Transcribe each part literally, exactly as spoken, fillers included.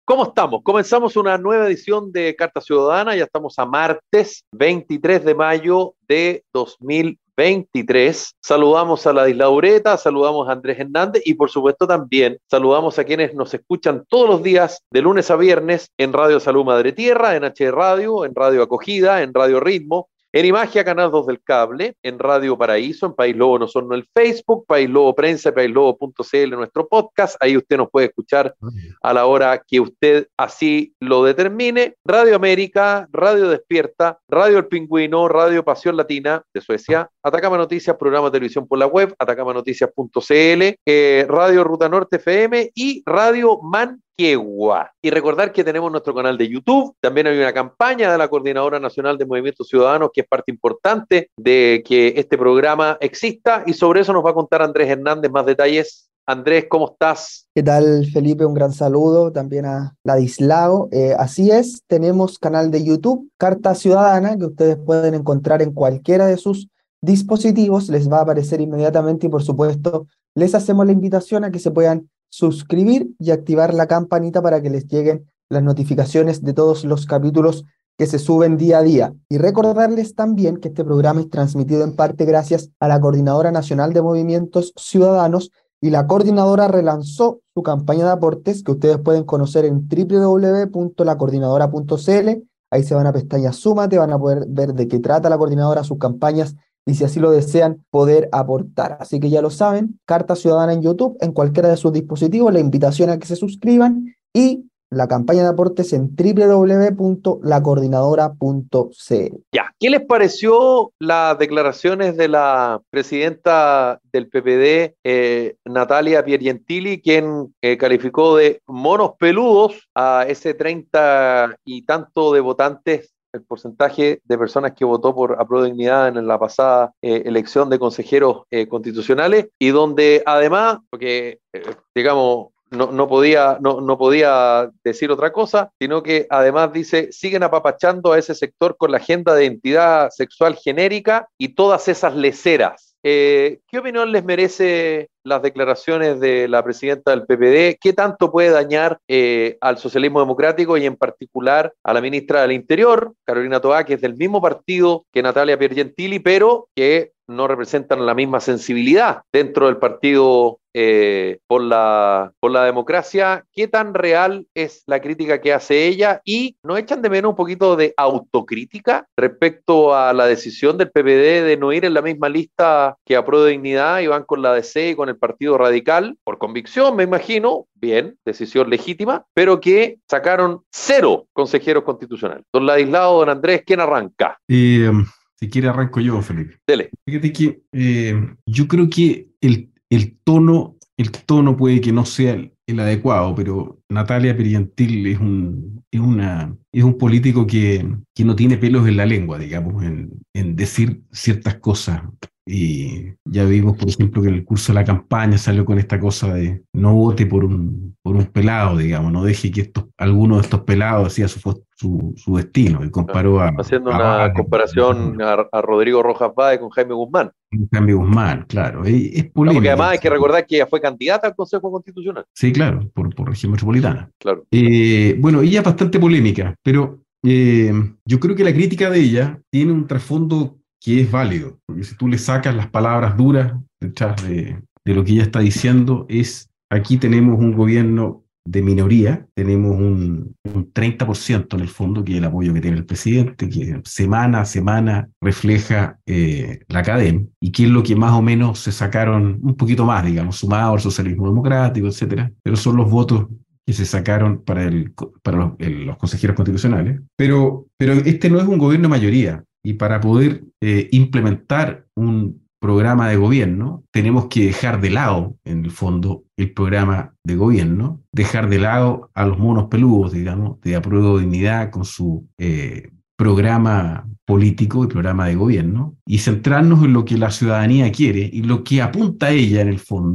¿Cómo estamos? Comenzamos una nueva edición de Carta Ciudadana, ya estamos a martes veintitrés de mayo de dos mil veintitrés. Saludamos a Ladislau Ureta, saludamos a Andrés Hernández y por supuesto también saludamos a quienes nos escuchan todos los días de lunes a viernes en Radio Salud Madre Tierra, en H Radio, en Radio Acogida, en Radio Ritmo, en Imagia, Canal dos del Cable, en Radio Paraíso, en País Lobo Nosotros en el Facebook, País Lobo Prensa, país lobo punto c l nuestro podcast. Ahí usted nos puede escuchar a la hora que usted así lo determine. Radio América, Radio Despierta, Radio El Pingüino, Radio Pasión Latina de Suecia, Atacama Noticias, programa de televisión por la web, atacama noticias punto c l, eh, Radio Ruta Norte F M y Radio Man Quegua. Y recordar que tenemos nuestro canal de YouTube, también hay una campaña de la Coordinadora Nacional de Movimientos Ciudadanos que es parte importante de que este programa exista y sobre eso nos va a contar Andrés Hernández más detalles. Andrés, ¿cómo estás? ¿Qué tal, Felipe? Un gran saludo también a Ladislao. Eh, así es, tenemos canal de YouTube, Carta Ciudadana, que ustedes pueden encontrar en cualquiera de sus dispositivos, les va a aparecer inmediatamente y por supuesto les hacemos la invitación a que se puedan suscribir y activar la campanita para que les lleguen las notificaciones de todos los capítulos que se suben día a día. Y recordarles también que este programa es transmitido en parte gracias a la Coordinadora Nacional de Movimientos Ciudadanos y la coordinadora relanzó su campaña de aportes que ustedes pueden conocer en doble u doble u doble u punto la coordinadora punto c l. Ahí se van a pestaña Súmate, van a poder ver de qué trata la coordinadora, sus campañas y si así lo desean, poder aportar. Así que ya lo saben, Carta Ciudadana en YouTube, en cualquiera de sus dispositivos, la invitación a que se suscriban y la campaña de aportes en doble u doble u doble u punto la coordinadora punto c l. Ya, ¿qué les pareció las declaraciones de la presidenta del P P D, eh, Natalia Piergentili, quien eh, calificó de monos peludos a ese treinta y tanto de votantes, el porcentaje de personas que votó por Apruebo Dignidad en la pasada eh, elección de consejeros eh, constitucionales, y donde además, porque eh, digamos, no, no, podía, no, no podía decir otra cosa, sino que además dice, siguen apapachando a ese sector con la agenda de identidad sexual genérica y todas esas leceras. Eh, ¿Qué opinión les merece las declaraciones de la presidenta del P P D? ¿Qué tanto puede dañar eh, al socialismo democrático y en particular a la ministra del Interior, Carolina Toá, que es del mismo partido que Natalia Piergentili, pero que no representan la misma sensibilidad dentro del partido eh, por la, por la democracia? ¿Qué tan real es la crítica que hace ella? ¿Y no echan de menos un poquito de autocrítica respecto a la decisión del P P D de no ir en la misma lista que Apruebo Dignidad y van con la D C y con el Partido Radical? Por convicción, me imagino, bien, decisión legítima, pero que sacaron cero consejeros constitucionales. Don Ladislao, don Andrés, ¿quién arranca? Eh, si quiere arranco yo, Felipe. Dele. Fíjate que eh, yo creo que el, el tono, el tono puede que no sea el, el adecuado, pero Natalia Piergentili es un, es una, es un político que, que no tiene pelos en la lengua, digamos, en, en decir ciertas cosas. Y ya vimos, por ejemplo, que en el curso de la campaña salió con esta cosa de no vote por un, por un pelado, digamos, no deje que estos, alguno de estos pelados decida su, su, su destino, y comparó a... Haciendo a una Báez, comparación a, a Rodrigo Rojas Báez con Jaime Guzmán. Jaime Guzmán, claro, es, es polémico. No, porque además hay que recordar que ella fue candidata al Consejo Constitucional. Sí, claro, por, por región metropolitana. Claro. Eh, bueno, ella es bastante polémica, pero eh, yo creo que la crítica de ella tiene un trasfondo que es válido, porque si tú le sacas las palabras duras detrás de, de lo que ella está diciendo, es aquí tenemos un gobierno de minoría, tenemos un, un treinta por ciento en el fondo, que es el apoyo que tiene el presidente, que semana a semana refleja eh, la cadena, y que es lo que más o menos se sacaron, un poquito más, digamos, sumado al socialismo democrático, etcétera, pero son los votos que se sacaron para, el, para los, el, los consejeros constitucionales. Pero, pero este no es un gobierno de mayoría, y para poder eh, implementar un programa de gobierno, tenemos que dejar de lado, en el fondo, el programa de gobierno, dejar de lado a los monos peludos, digamos, de Apruebo Dignidad con su eh, programa político y programa de gobierno, y centrarnos en lo que la ciudadanía quiere, y lo que apunta a ella, en el fondo,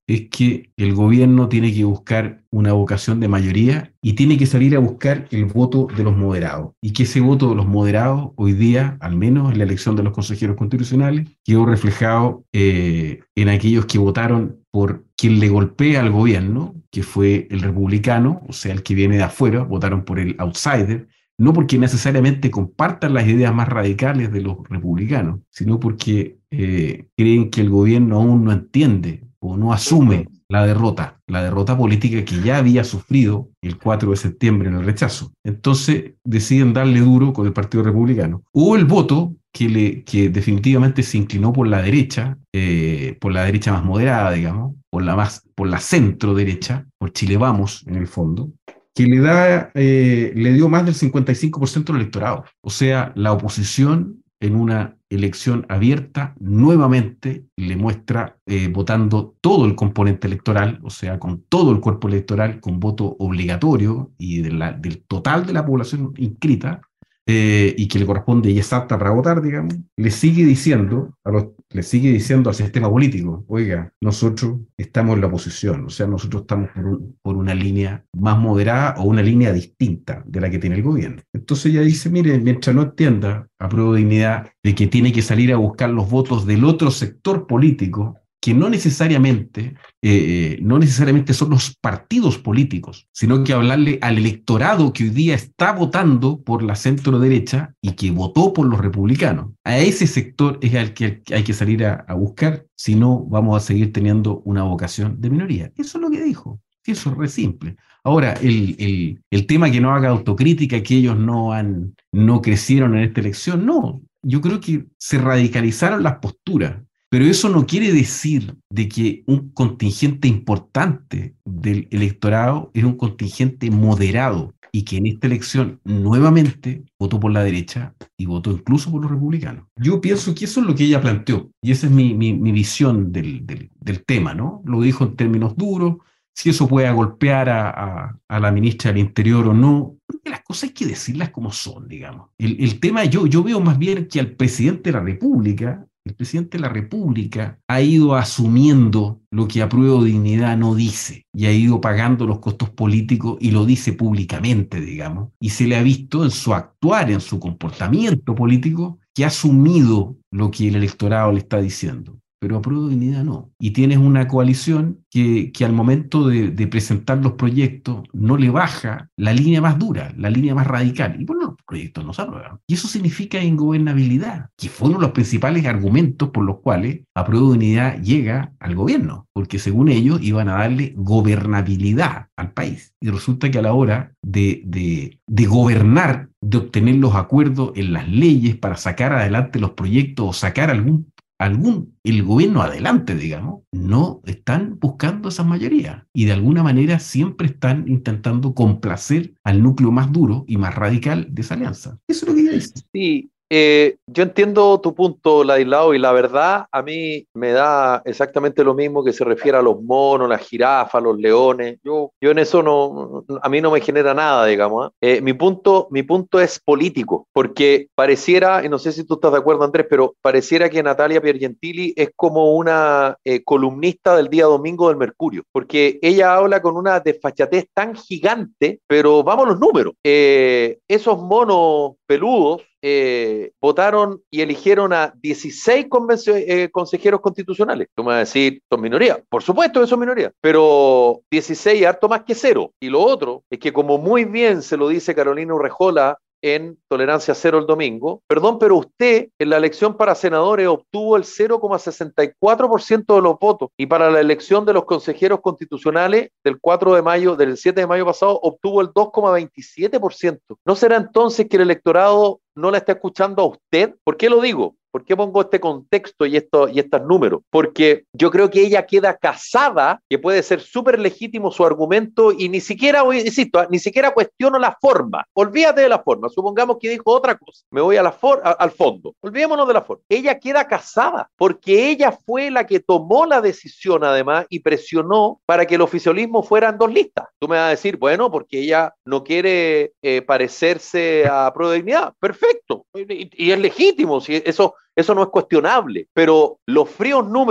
es que el gobierno tiene que buscar una vocación de mayoría y tiene que salir a buscar el voto de los moderados. Y que ese voto de los moderados, hoy día, al menos en la elección de los consejeros constitucionales, quedó reflejado eh, en aquellos que votaron por quien le golpea al gobierno, que fue el republicano, o sea, el que viene de afuera, votaron por el outsider, no porque necesariamente compartan las ideas más radicales de los republicanos, sino porque eh, creen que el gobierno aún no entiende o no asume la derrota, la derrota política que ya había sufrido el cuatro de septiembre en el rechazo. Entonces deciden darle duro con el Partido Republicano. Hubo el voto que, le, que definitivamente se inclinó por la derecha, eh, por la derecha más moderada, digamos, por la, más, por la centro derecha, por Chile Vamos en el fondo, que le, da, eh, le dio más del cincuenta y cinco por ciento del electorado. O sea, la oposición en una elección abierta nuevamente le muestra eh, votando todo el componente electoral, o sea, con todo el cuerpo electoral, con voto obligatorio y de la, del total de la población inscrita, eh, y que le corresponde y es apta para votar, digamos, le sigue diciendo a los, le sigue diciendo al sistema político, oiga, nosotros estamos en la oposición, o sea, nosotros estamos por, un, por una línea más moderada o una línea distinta de la que tiene el gobierno. Entonces ella dice, mire, mientras no entienda a Prueba de Dignidad de que tiene que salir a buscar los votos del otro sector político, que no necesariamente, eh, no necesariamente son los partidos políticos, sino que hablarle al electorado que hoy día está votando por la centro derecha y que votó por los republicanos. A ese sector es al que hay que salir a, a buscar, si no vamos a seguir teniendo una vocación de minoría. Eso es lo que dijo. Eso es re simple. Ahora, el, el, el tema que no haga autocrítica, que ellos no, han, no crecieron en esta elección, no. Yo creo que se radicalizaron las posturas. Pero eso no quiere decir de que un contingente importante del electorado es un contingente moderado y que en esta elección nuevamente votó por la derecha y votó incluso por los republicanos. Yo pienso que eso es lo que ella planteó y esa es mi, mi, mi visión del, del, del tema, ¿no? Lo dijo en términos duros, si eso puede golpear a, a, a la ministra del Interior o no, porque las cosas hay que decirlas como son, digamos. El, el tema, yo, yo veo más bien que al presidente de la República, el presidente de la República ha ido asumiendo lo que a Prueba de Dignidad no dice y ha ido pagando los costos políticos y lo dice públicamente, digamos, y se le ha visto en su actuar, en su comportamiento político, que ha asumido lo que el electorado le está diciendo. Pero a Prueba de Dignidad no. Y tienes una coalición que, que al momento de, de presentar los proyectos no le baja la línea más dura, la línea más radical. Y bueno, los proyectos no se aprueban. Y eso significa ingobernabilidad, que fue uno de los principales argumentos por los cuales a Prueba de Dignidad llega al gobierno, porque según ellos iban a darle gobernabilidad al país. Y resulta que a la hora de, de, de gobernar, de obtener los acuerdos en las leyes para sacar adelante los proyectos o sacar algún algún, el gobierno adelante, digamos, no están buscando esas mayorías y de alguna manera siempre están intentando complacer al núcleo más duro y más radical de esa alianza. Eso es lo que ella dice. Sí, eh, yo entiendo tu punto, Ladislao, y la verdad a mí me da exactamente lo mismo que se refiere a los monos, las jirafas, los leones. Yo, yo en eso no, a mí no me genera nada, digamos. ¿eh? Eh, mi punto, mi punto es político, porque pareciera, y no sé si tú estás de acuerdo, Andrés, pero pareciera que Natalia Piergentili es como una eh, columnista del día domingo del Mercurio, porque ella habla con una desfachatez tan gigante, pero vamos a los números. Eh, esos monos peludos Eh, votaron y eligieron a dieciséis eh, consejeros constitucionales. Tú me vas a decir, son minorías. Por supuesto que son minorías, pero dieciséis es harto más que cero. Y lo otro es que, como muy bien se lo dice Carolina Urrejola en Tolerancia Cero el domingo, perdón, pero usted en la elección para senadores obtuvo el cero coma sesenta y cuatro por ciento de los votos y para la elección de los consejeros constitucionales del cuatro de mayo, del siete de mayo pasado, obtuvo el dos coma veintisiete por ciento. ¿No será entonces que el electorado no la está escuchando a usted? ¿Por qué lo digo? ¿Por qué pongo este contexto y, esto, y estos números? Porque yo creo que ella queda casada, que puede ser súper legítimo su argumento, y ni siquiera, insisto, ni siquiera cuestiono la forma. Olvídate de la forma. Supongamos que dijo otra cosa. Me voy a la for, a, al fondo. Olvidémonos de la forma. Ella queda casada porque ella fue la que tomó la decisión, además, y presionó para que el oficialismo fuera en dos listas. Tú me vas a decir, bueno, porque ella no quiere eh, parecerse a Prueba de Dignidad. Perfecto. Y, y es legítimo. Si eso... Eso no es cuestionable, pero los fríos números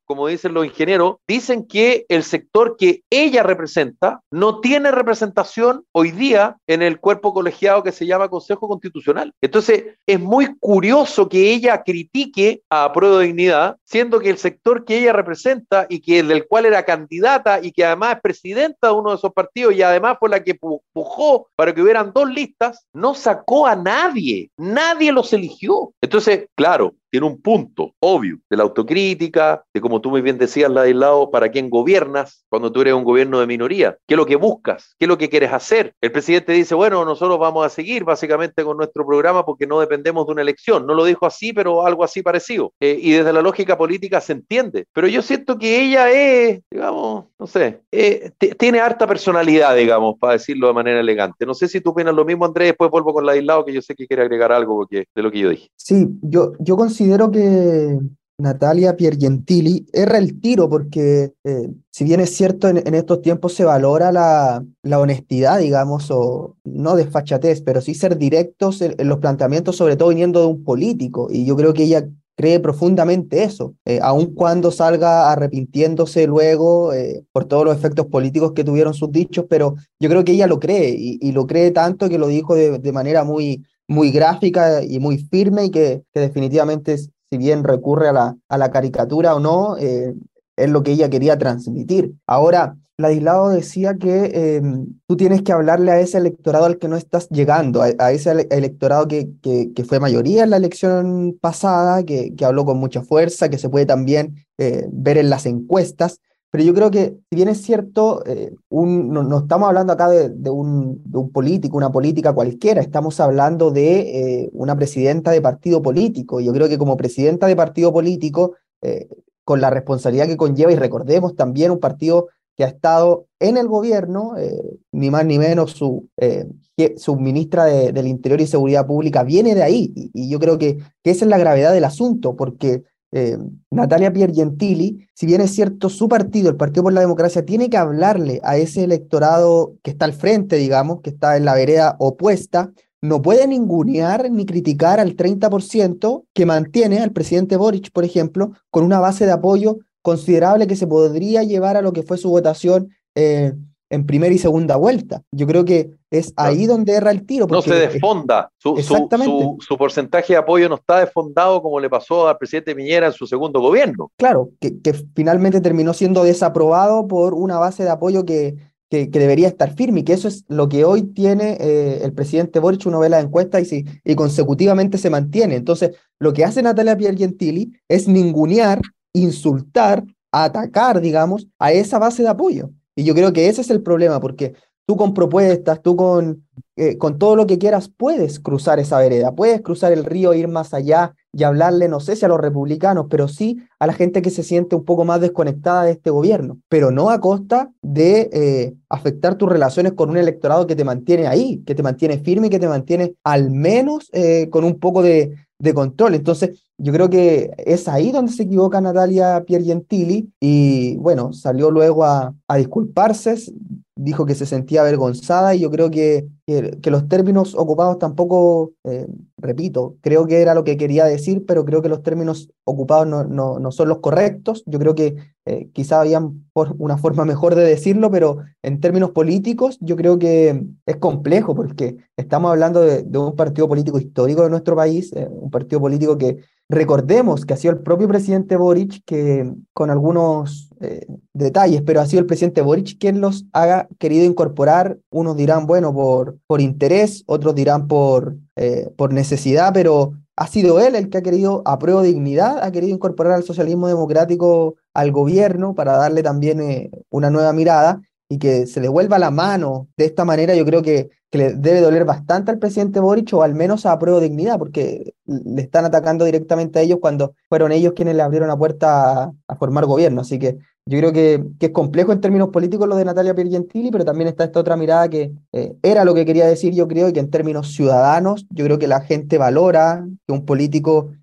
como dicen los ingenieros, dicen que el sector que ella representa no tiene representación hoy día en el cuerpo colegiado que se llama Consejo Constitucional. Entonces, es muy curioso que ella critique a Prueba de Dignidad, siendo que el sector que ella representa y que del cual era candidata y que además es presidenta de uno de esos partidos y además fue la que pujó para que hubieran dos listas, no sacó a nadie, nadie los eligió. Entonces, claro, tiene un punto obvio de la autocrítica, de como tú muy bien decías, Ladislao, para quién gobiernas cuando tú eres un gobierno de minoría, qué es lo que buscas, qué es lo que quieres hacer. El presidente dice, bueno, nosotros vamos a seguir básicamente con nuestro programa porque no dependemos de una elección. No lo dijo así, pero algo así parecido. Eh, y desde la lógica política se entiende. Pero yo siento que ella es, digamos, no sé, eh, tiene harta personalidad, digamos, para decirlo de manera elegante. No sé si tú opinas lo mismo, Andrés, después vuelvo con Ladislao, que yo sé que quiere agregar algo porque, de lo que yo dije. Sí, yo, yo considero que Natalia Piergentili erra el tiro porque eh, si bien es cierto en, en estos tiempos se valora la, la honestidad, digamos, o no desfachatez, pero sí ser directos en, en los planteamientos, sobre todo viniendo de un político, y yo creo que ella cree profundamente eso, eh, aun cuando salga arrepintiéndose luego eh, por todos los efectos políticos que tuvieron sus dichos, pero yo creo que ella lo cree, y, y lo cree tanto que lo dijo de, de manera muy, muy gráfica y muy firme, y que, que definitivamente, si bien recurre a la, a la caricatura o no, eh, es lo que ella quería transmitir. Ahora, Ladislao decía que eh, tú tienes que hablarle a ese electorado al que no estás llegando, a, a ese ele- electorado que, que, que fue mayoría en la elección pasada, que, que habló con mucha fuerza, que se puede también eh, ver en las encuestas. Pero yo creo que, si bien es cierto, eh, un, no, no estamos hablando acá de, de, un, de un político, una política cualquiera, estamos hablando de eh, una presidenta de partido político. Y yo creo que como presidenta de partido político, eh, con la responsabilidad que conlleva, y recordemos también un partido que ha estado en el gobierno, eh, ni más ni menos su, eh, su ministra de, del Interior y Seguridad Pública viene de ahí, y, y yo creo que, que esa es la gravedad del asunto, porque eh, Natalia Piergentili, si bien es cierto, su partido, el Partido por la Democracia, tiene que hablarle a ese electorado que está al frente, digamos, que está en la vereda opuesta, no puede ningunear ni criticar al treinta por ciento que mantiene al presidente Boric, por ejemplo, con una base de apoyo considerable que se podría llevar a lo que fue su votación eh, en primera y segunda vuelta. Yo creo que es ahí donde erra el tiro. No se Porque desfonda, su, su, exactamente. su, su porcentaje de apoyo no está desfondado como le pasó al presidente Piñera en su segundo gobierno. Claro, que, que finalmente terminó siendo desaprobado por una base de apoyo que, que, que debería estar firme, y que eso es lo que hoy tiene eh, el presidente Boric. Uno ve la encuesta y, si, y consecutivamente se mantiene. Entonces, lo que hace Natalia Piergentili es ningunear, insultar, atacar, digamos, a esa base de apoyo. Y yo creo que ese es el problema, porque tú con propuestas, tú con, eh, con todo lo que quieras, puedes cruzar esa vereda, puedes cruzar el río, ir más allá y hablarle, no sé si a los republicanos, pero sí a la gente que se siente un poco más desconectada de este gobierno, pero no a costa de eh, afectar tus relaciones con un electorado que te mantiene ahí, que te mantiene firme y que te mantiene al menos eh, con un poco de, de control. Entonces, yo creo que es ahí donde se equivoca Natalia Piergentili, y bueno, salió luego a, a disculparse, dijo que se sentía avergonzada, y yo creo que, que, que los términos ocupados tampoco, eh, repito, creo que era lo que quería decir, pero creo que los términos ocupados no, no, no son los correctos. Yo creo que eh, quizá habían por una forma mejor de decirlo, pero en términos políticos yo creo que es complejo, porque estamos hablando de, de un partido político histórico de nuestro país, eh, un partido político que recordemos que ha sido el propio presidente Boric, que con algunos eh, detalles, pero ha sido el presidente Boric quien los ha querido incorporar. Unos dirán, bueno, por, por interés, otros dirán por, eh, por necesidad, pero ha sido él el que ha querido, a prueba de dignidad, ha querido incorporar al socialismo democrático al gobierno para darle también eh, una nueva mirada, y que se devuelva la mano de esta manera. Yo creo que, que le debe doler bastante al presidente Boric, o al menos a prueba de dignidad, porque le están atacando directamente a ellos cuando fueron ellos quienes le abrieron la puerta a, a formar gobierno. Así que yo creo que, que es complejo en términos políticos lo de Natalia Piergentili, pero también está esta otra mirada que eh, era lo que quería decir, yo creo, y que en términos ciudadanos, yo creo que la gente valora que un político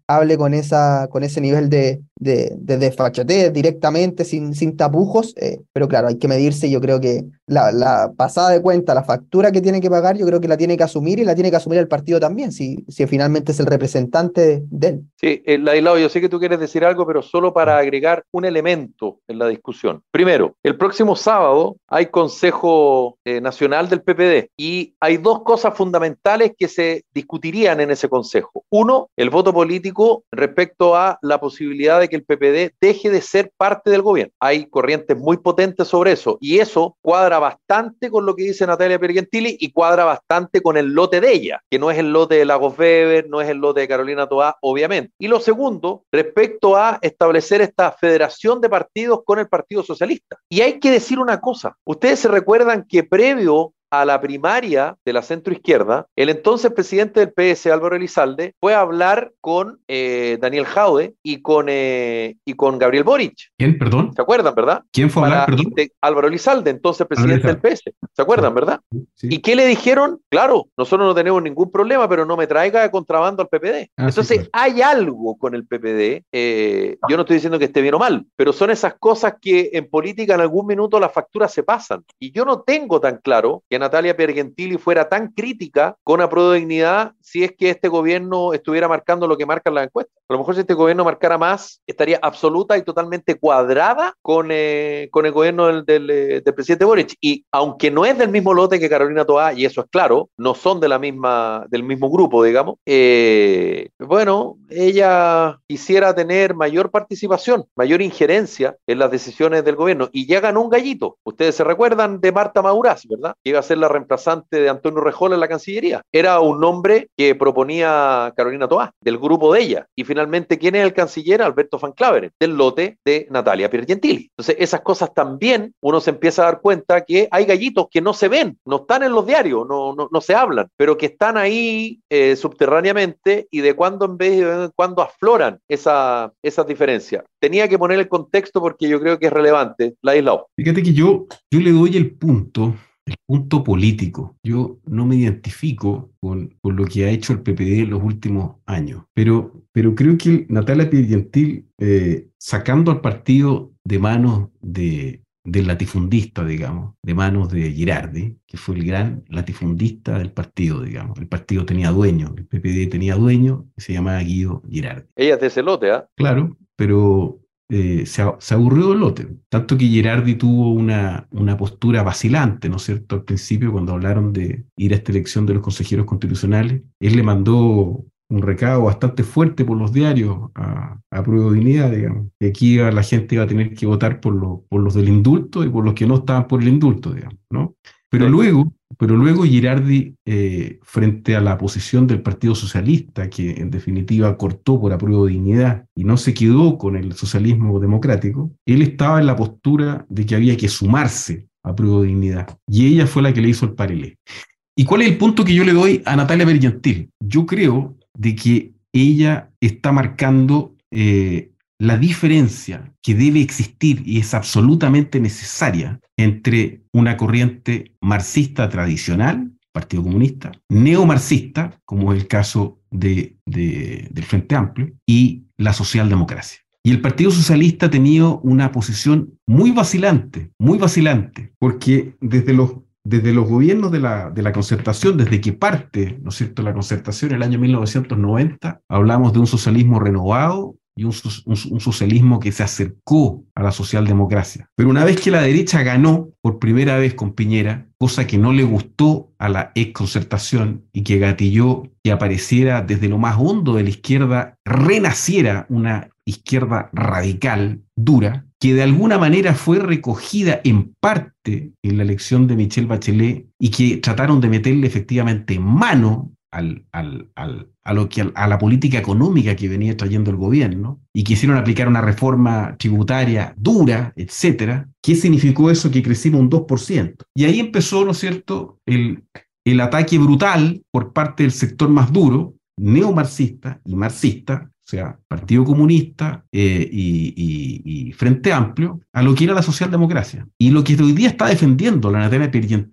hable con, esa, con ese nivel de, de, de desfachatez directamente, sin, sin tapujos, eh, pero claro, hay que medirse. Yo creo que la, la pasada de cuenta, la factura que tiene que pagar, yo creo que la tiene que asumir y la tiene que asumir el partido también, si, si finalmente es el representante de, de él. Sí, eh, Ladislao, yo sé que tú quieres decir algo, pero solo para agregar un elemento en la discusión. Primero, el próximo sábado hay Consejo eh, Nacional del P P D y hay dos cosas fundamentales que se discutirían en ese consejo. Uno, el voto político respecto a la posibilidad de que el P P D deje de ser parte del gobierno. Hay corrientes muy potentes sobre eso y eso cuadra bastante con lo que dice Natalia Piergentili y cuadra bastante con el lote de ella, que no es el lote de Lagos Weber, no es el lote de Carolina Toá, obviamente. Y lo segundo, respecto a establecer esta federación de partidos con el Partido Socialista. Y hay que decir una cosa, ustedes se recuerdan que previo a la primaria de la centroizquierda, el entonces presidente del P S, Álvaro Elizalde, fue a hablar con eh, Daniel Jaude y con, eh, y con Gabriel Boric. ¿Quién, perdón? ¿Se acuerdan, verdad? ¿Quién fue a hablar, perdón? De Álvaro Elizalde, entonces presidente del P S. ¿Se acuerdan, verdad? Sí. ¿Y qué le dijeron? Claro, nosotros no tenemos ningún problema, pero no me traiga de contrabando al P P D. Ah, entonces, sí, claro. hay algo con el P P D, eh, yo no estoy diciendo que esté bien o mal, pero son esas cosas que en política en algún minuto las facturas se pasan. Y yo no tengo tan claro que Natalia Piergentili fuera tan crítica con Apruebo Dignidad si es que este gobierno estuviera marcando lo que marcan las encuestas. A lo mejor si este gobierno marcara más, estaría absoluta y totalmente cuadrada con, eh, con el gobierno del, del, del presidente Boric. Y aunque no es del mismo lote que Carolina Toá, y eso es claro, no son de la misma, del mismo grupo, digamos, eh, bueno, ella quisiera tener mayor participación, mayor injerencia en las decisiones del gobierno. Y ya ganó un gallito. Ustedes se recuerdan de Marta Maurás, ¿verdad? Que iba a ser la reemplazante de Antonio Rejol en la Cancillería. Era un nombre que proponía Carolina Toá, del grupo de ella. Y finalmente, ¿quién es el canciller? Alberto Van Claveren, del lote de Natalia Piergentili. Entonces, esas cosas también uno se empieza a dar cuenta que hay gallitos que no se ven, no están en los diarios, no, no, no se hablan, pero que están ahí eh, subterráneamente y de cuando en vez de cuando afloran esa, esas diferencias. Tenía que poner el contexto porque yo creo que es relevante. Ladislao. Fíjate que yo, yo le doy el punto, el punto político. Yo no me identifico con, con lo que ha hecho el P P D en los últimos años, pero, pero creo que Natalia Piergentili, eh, sacando al partido de manos de, del latifundista, digamos, de manos de Girardi, que fue el gran latifundista del partido, digamos. El partido tenía dueño, el P P D tenía dueño, que se llamaba Guido Girardi. Ella es de ese lote, ¿ah? ¿eh? Claro, pero eh, se, se aburrió del lote. Tanto que Girardi tuvo una, una postura vacilante, ¿no es cierto? Al principio, cuando hablaron de ir a esta elección de los consejeros constitucionales, él le mandó un recado bastante fuerte por los diarios a, a Apruebo Dignidad, digamos, que aquí la gente iba a tener que votar por, lo, por los del indulto y por los que no estaban por el indulto, digamos, ¿no? Pero sí. luego, pero luego Girardi, eh, frente a la posición del Partido Socialista, que en definitiva cortó por Apruebo Dignidad y no se quedó con el socialismo democrático, él estaba en la postura de que había que sumarse a Apruebo Dignidad. Y ella fue la que le hizo el parelé. ¿Y cuál es el punto que yo le doy a Natalia Piergentili? Yo creo de que ella está marcando eh, la diferencia que debe existir y es absolutamente necesaria entre una corriente marxista tradicional, Partido Comunista, neomarxista, como es el caso de, de, del Frente Amplio, y la socialdemocracia. Y el Partido Socialista ha tenido una posición muy vacilante, muy vacilante, porque desde los Desde los gobiernos de la, de la concertación, desde que parte, ¿no es cierto?, la concertación en el año mil novecientos noventa, hablamos de un socialismo renovado y un, un, un socialismo que se acercó a la socialdemocracia. Pero una vez que la derecha ganó por primera vez con Piñera, cosa que no le gustó a la exconcertación y que gatilló que apareciera desde lo más hondo de la izquierda, renaciera una izquierda radical, dura, que de alguna manera fue recogida en parte en la elección de Michelle Bachelet y que trataron de meterle efectivamente mano al, al, al, a, lo que, a la política económica que venía trayendo el gobierno y quisieron aplicar una reforma tributaria dura, etcétera. ¿Qué significó eso? Que crecimos un dos por ciento. Y ahí empezó, ¿no es cierto?, el, el ataque brutal por parte del sector más duro, neomarxista y marxista, o sea, Partido Comunista eh, y, y, y Frente Amplio, a lo que era la socialdemocracia. Y lo que hoy día está defendiendo la Natalia Piergentili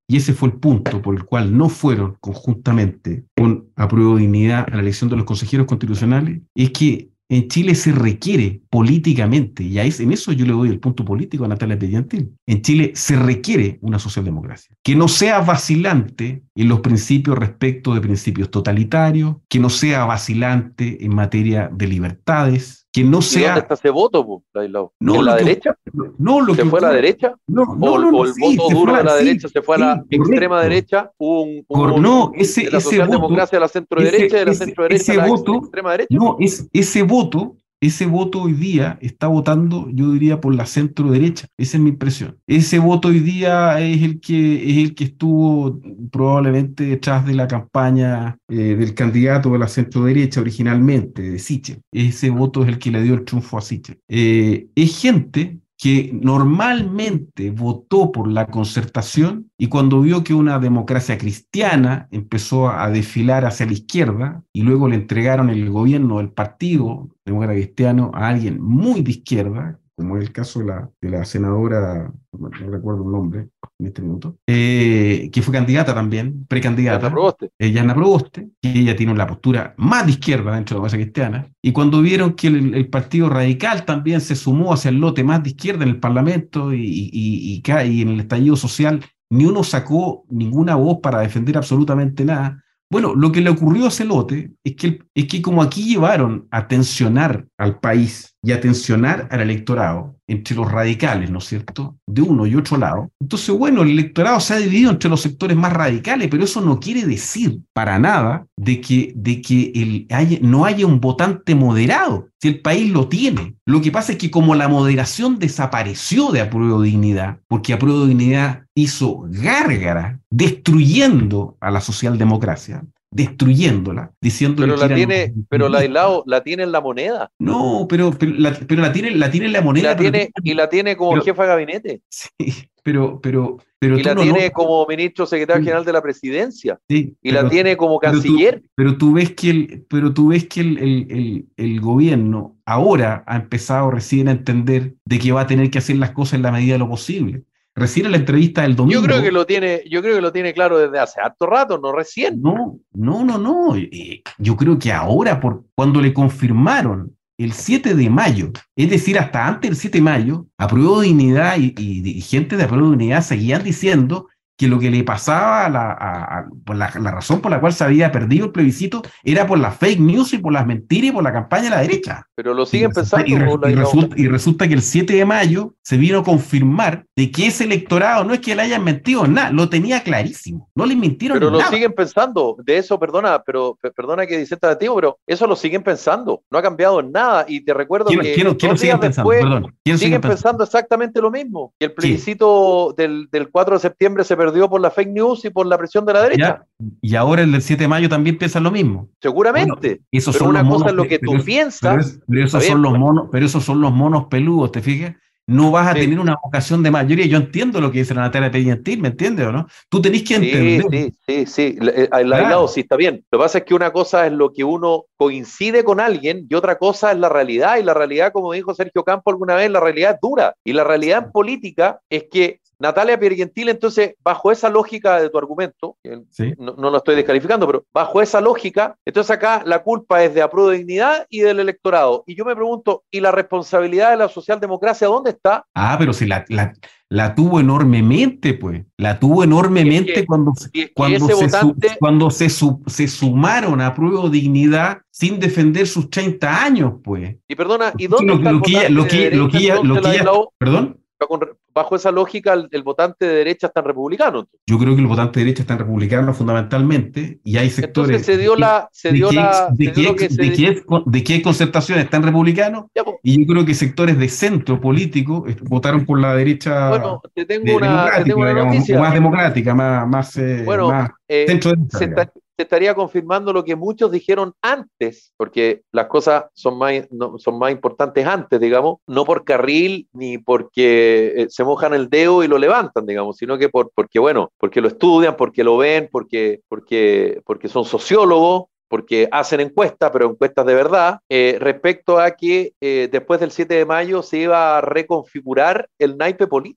y ese fue el punto por el cual no fueron conjuntamente con apruebo dignidad a la elección de los consejeros constitucionales, es que en Chile se requiere políticamente, y ahí, en eso yo le doy el punto político a Natalia Pedriantil, en Chile se requiere una socialdemocracia, que no sea vacilante en los principios respecto de principios totalitarios, que no sea vacilante en materia de libertades, que no sea... ¿Y dónde está ese voto, po, Laislao? No, ¿En la que, derecha? no, lo ¿Se que fue a la derecha? No, no, ¿O, no, no, o el sí, voto se duro fue a, de la sí, derecha se fue a sí, la extrema correcto. derecha? Un, Por, un, no, ese, de la ese socialdemocracia voto, a la centro derecha, ese, de la ese, centro derecha ese a la ex- voto, extrema derecha. no, es, ese voto, ese voto hoy día está votando, yo diría, por la centro derecha. Esa es mi impresión. Ese voto hoy día es el que, es el que estuvo probablemente detrás de la campaña eh, del candidato de la centro derecha originalmente, de Sichel. Ese voto es el que le dio el triunfo a Sichel. Eh, es gente que normalmente votó por la concertación y cuando vio que una democracia cristiana empezó a desfilar hacia la izquierda y luego le entregaron el gobierno del partido demócrata cristiano a alguien muy de izquierda, como es el caso de la, de la senadora, no, no recuerdo el nombre en este minuto, eh, que fue candidata también, precandidata, Yana Proboste. eh, Yana Proboste, que ella tiene la postura más de izquierda dentro de la democracia cristiana, y cuando vieron que el, el Partido Radical también se sumó hacia el lote más de izquierda en el Parlamento y, y, y, y, y en el estallido social, ni uno sacó ninguna voz para defender absolutamente nada. Bueno, lo que le ocurrió a ese lote es que, es que como aquí llevaron a tensionar al país y a tensionar al electorado entre los radicales, ¿no es cierto?, de uno y otro lado. Entonces, bueno, el electorado se ha dividido entre los sectores más radicales, pero eso no quiere decir para nada de que, de que el, haya, no haya un votante moderado, si el país lo tiene. Lo que pasa es que como la moderación desapareció de Apruebo Dignidad, porque Apruebo Dignidad hizo gárgara, destruyendo a la socialdemocracia, destruyéndola, diciéndole Pero que la eran tiene, pero Laislao, la tiene en la moneda. no, pero, pero, la, pero la tiene, la tiene en la Y moneda, la pero, tiene, y la tiene como pero- jefa de gabinete. sí, pero, pero, pero Y tú la no tiene notas, como ministro secretario sí, general de la presidencia. sí, Y la pero, tiene como pero tú, canciller. pero tú ves que el, pero tú ves que el, el, el, el gobierno ahora ha empezado recién a entender de que va a tener que hacer las cosas en la medida de lo posible. Recién en la entrevista del Yo creo que domingo, lo tiene, yo creo que lo tiene claro desde hace harto rato, no recién. no, no, no, no. eh, Yo creo que ahora, por cuando le confirmaron el siete de mayo, es decir, hasta antes del siete de mayo, Apruebo Dignidad y, y dirigentes de Apruebo Dignidad seguían diciendo que lo que le pasaba, a la, a, a, por la, la razón por la cual se había perdido el plebiscito era por las fake news y por las mentiras y por la campaña de la derecha. Pero lo Y siguen resulta, y, pensando, re- y Laislao. resulta, y resulta que el siete de mayo se vino a confirmar de que ese electorado no es que le hayan mentido en nada, lo tenía clarísimo, no le mintieron Pero en lo nada. siguen pensando. De eso, perdona, pero pe- perdona que dice tratativo, pero eso lo siguen pensando. No ha cambiado en nada. Y te recuerdo ¿Quién, que quién, quién lo dos siguen días pensando? después Perdón, ¿quién siguen siguen pensando? pensando exactamente lo mismo. Que el ¿Qué? plebiscito del, del cuatro de septiembre se perdió por la fake news y por la presión de la derecha. ¿Ya? Y ahora el del siete de mayo también piensan lo mismo. Bueno, Seguramente. esos Pero son los una cosa monos, es lo pe- que pero, tú es- pero, piensas. es- pero Está esos bien, son los pues, monos, pero esos son los monos peludos, ¿te fijas? No vas a sí, tener una vocación de mayoría. Yo entiendo lo que dice la Natalia Pedriantil, ¿me entiendes o no? Tú tenés que sí, entender, sí, sí, sí. La- eh, El aislado claro, sí está bien. Lo que pasa es que una cosa es lo que uno coincide con alguien y otra cosa es la realidad. Y la realidad, como dijo Sergio Campo alguna vez, la realidad es dura. Y la realidad en política es que Natalia Piergentil, entonces, bajo esa lógica de tu argumento, que ¿sí? no, no lo estoy descalificando, pero bajo esa lógica, entonces acá la culpa es de Apruebo de Dignidad y del electorado. Y yo me pregunto, ¿y la responsabilidad de la socialdemocracia dónde está? Ah, pero si la, la, la tuvo enormemente, pues. La tuvo Y es enormemente que, cuando, y es que cuando, ese se, su- votante, cuando se, su- se sumaron a Apruebo Dignidad sin defender sus treinta años, pues. y perdona, ¿y Entonces, dónde lo, está que- el lo que ella, votante lo de que, lo derecha que ella, lo entonces, que ella, Ladislao? perdón, Bajo esa lógica, el, el votante de derecha está en republicano. yo creo que los votantes de derecha están republicanos fundamentalmente y hay Entonces sectores se dio de la, se que, dio de que, la, de se dio lo que, que de se, que, de que hay concertación están republicanos ya, pues, y yo creo que sectores de centro político eh, votaron por la derecha bueno, te tengo de- una, te tengo democrática, una digamos, o noticia. más democrática, más, más, eh, Bueno, más eh, centro derecha, se, digamos. está- se estaría confirmando lo que muchos dijeron antes, porque las cosas son más, no, son más importantes antes, digamos, no por carril ni porque eh, se mojan el dedo y lo levantan, digamos, sino que por, porque, bueno, porque lo estudian, porque lo ven, porque, porque, porque son sociólogos, porque hacen encuestas, pero encuestas de verdad, eh, respecto a que eh, después del siete de mayo se iba a reconfigurar el naipe político.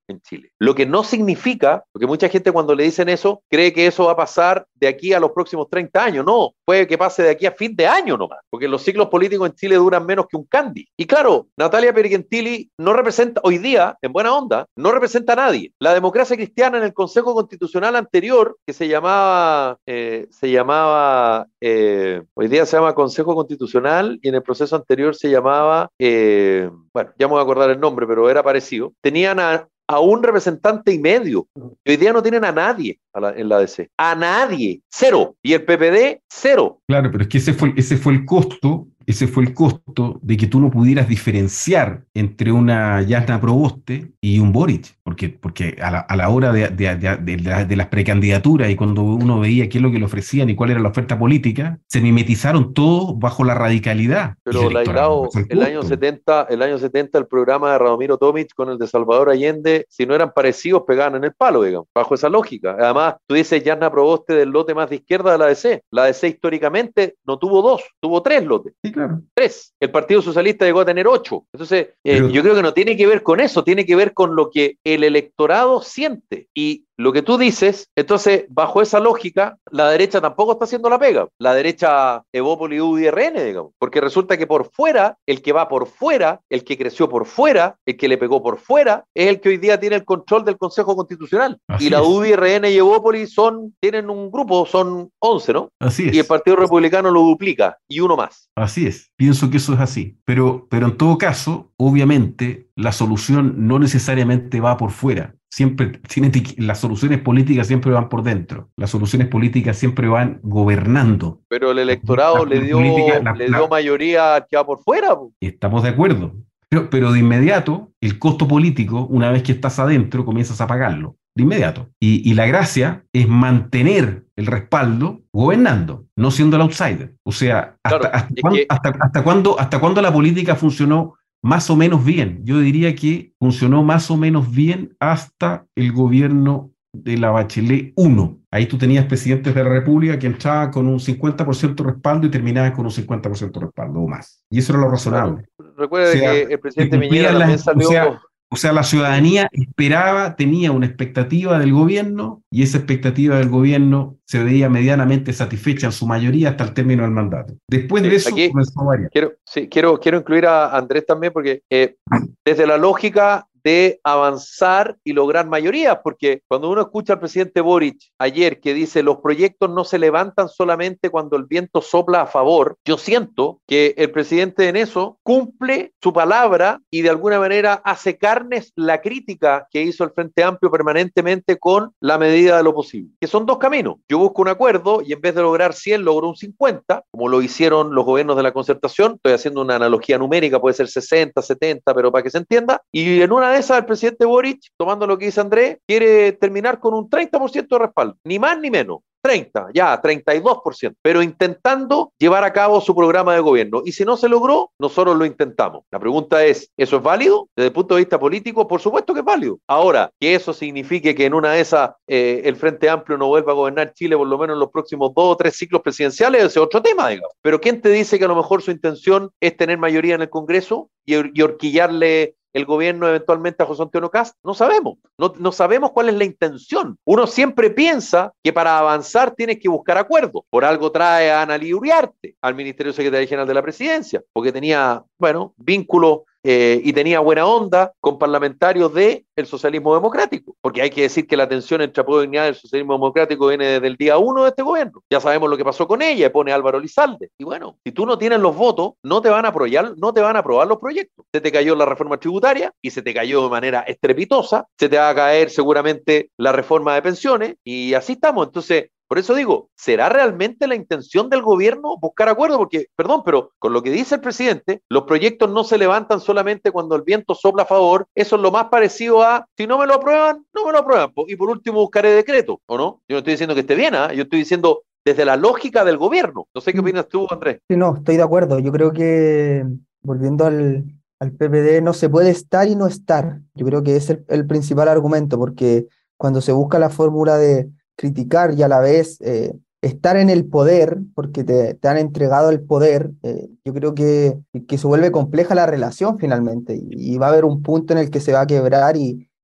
en Chile. Lo que no significa, porque mucha gente cuando le dicen eso, cree que eso va a pasar de aquí a los próximos treinta años. No, puede que pase de aquí a fin de año nomás, porque los ciclos políticos en Chile duran menos que un candy. Y claro, Natalia Piergentili no representa, hoy día, en buena onda, no representa a nadie. La democracia cristiana en el Consejo Constitucional anterior, que se llamaba, eh, se llamaba, eh, hoy día se llama Consejo Constitucional, y en el proceso anterior se llamaba, eh, bueno, ya me voy a acordar el nombre, pero era parecido, tenían a, a un representante y medio. Y hoy día no tienen a nadie a la, en la A D C. A nadie. Cero. Y el P P D, cero. Claro, pero es que ese fue, ese fue el costo, ese fue el costo de que tú no pudieras diferenciar entre una Jasna Proboste y un Boric, porque, porque a, la, a la hora de, de, de, de, de, de las precandidaturas y cuando uno veía qué es lo que le ofrecían y cuál era la oferta política, se mimetizaron todos bajo la radicalidad. Pero Laislao, el, el año setenta, el año setenta el programa de Radomiro Tomic con el de Salvador Allende, si no eran parecidos, pegaban en el palo, digamos, bajo esa lógica. Además, tú dices Jasna Proboste del lote más de izquierda de la A D C. La A D C históricamente no tuvo dos, tuvo tres lotes. Sí, claro. Tres. El Partido Socialista llegó a tener ocho. Entonces, eh, Pero... yo creo que no tiene que ver con eso, tiene que ver con lo que el electorado siente. Y lo que tú dices, entonces, bajo esa lógica, la derecha tampoco está haciendo la pega. La derecha Evópolis U D R N, digamos. Porque resulta que por fuera, el que va por fuera, el que creció por fuera, el que le pegó por fuera, es el que hoy día tiene el control del Consejo Constitucional. Así y la es. U D R N y Evópolis son, tienen un grupo, son once, ¿no? Así es. Y el Partido Republicano lo duplica, y uno más. Así es. Pienso que eso es así. Pero, pero en todo caso, obviamente, la solución no necesariamente va por fuera. Siempre tiene, las soluciones políticas siempre van por dentro. Las soluciones políticas siempre van gobernando. Pero el electorado la, le dio, política, la, le dio la, mayoría al que va por fuera. Estamos de acuerdo. Pero, pero de inmediato, el costo político, una vez que estás adentro, comienzas a pagarlo. De inmediato. Y, y la gracia es mantener el respaldo gobernando, no siendo el outsider. O sea, ¿hasta, claro, hasta, cuándo, que... hasta, hasta, cuándo, hasta cuándo la política funcionó más o menos bien? Yo diría que funcionó más o menos bien hasta el gobierno de la Bachelet uno. Ahí tú tenías presidentes de la República que entraban con un cincuenta por ciento de respaldo y terminaban con un cincuenta por ciento de respaldo o más. Y eso era lo razonable. Claro. Recuerda o sea, que el presidente Piñera la, también salió... O sea, O sea, la ciudadanía esperaba, tenía una expectativa del gobierno y esa expectativa del gobierno se veía medianamente satisfecha en su mayoría hasta el término del mandato. Después de eso Aquí comenzó a variar. Quiero, sí, quiero, quiero incluir a Andrés también porque eh, desde la lógica de avanzar y lograr mayorías, porque cuando uno escucha al presidente Boric ayer que dice los proyectos no se levantan solamente cuando el viento sopla a favor, yo siento que el presidente en eso cumple su palabra y de alguna manera hace carnes la crítica que hizo el Frente Amplio permanentemente con la medida de lo posible, que son dos caminos. Yo busco un acuerdo y en vez de lograr cien logro un cincuenta, como lo hicieron los gobiernos de la Concertación. Estoy haciendo una analogía numérica, puede ser sesenta, setenta, pero para que se entienda, y en una de esas el presidente Boric, tomando lo que dice Andrés, quiere terminar con un treinta por ciento de respaldo, ni más ni menos. treinta, ya, treinta y dos por ciento, pero intentando llevar a cabo su programa de gobierno. Y si no se logró, nosotros lo intentamos. La pregunta es, ¿eso es válido? Desde el punto de vista político, por supuesto que es válido. Ahora, que eso signifique que en una de esas eh, el Frente Amplio no vuelva a gobernar Chile por lo menos en los próximos dos o tres ciclos presidenciales, ese es otro tema, digamos. Pero ¿quién te dice que a lo mejor su intención es tener mayoría en el Congreso y, y horquillarle el gobierno eventualmente a José Antonio Kast? No sabemos, no, no sabemos cuál es la intención. Uno siempre piensa que para avanzar tienes que buscar acuerdos. Por algo trae a Analí Uriarte al Ministerio Secretario General de la Presidencia, porque tenía, bueno, vínculos eh, y tenía buena onda con parlamentarios del socialismo democrático, porque hay que decir que la tensión entre Apruebo Dignidad y el socialismo democrático viene desde el día uno de este gobierno. Ya sabemos lo que pasó con ella, y pone Álvaro Lizalde. Y bueno, si tú no tienes los votos, no te van a aprobar, no te van a aprobar los proyectos. Se te cayó la reforma tributaria y se te cayó de manera estrepitosa, se te va a caer seguramente la reforma de pensiones y así estamos. Entonces, por eso digo, ¿será realmente la intención del gobierno buscar acuerdo? Porque, perdón, pero con lo que dice el presidente, los proyectos no se levantan solamente cuando el viento sopla a favor. Eso es lo más parecido a, si no me lo aprueban, no me lo aprueban. Y por último buscaré decreto, ¿o no? Yo no estoy diciendo que esté bien, ¿eh? Yo estoy diciendo desde la lógica del gobierno. No sé qué opinas tú, Andrés. Sí, no, estoy de acuerdo. Yo creo que, volviendo al, al P P D, no se puede estar y no estar. Yo creo que es el, el principal argumento, porque cuando se busca la fórmula de criticar y a la vez eh, estar en el poder, porque te, te han entregado el poder, eh, yo creo que, que se vuelve compleja la relación finalmente, y, y va a haber un punto en el que se va a quebrar y,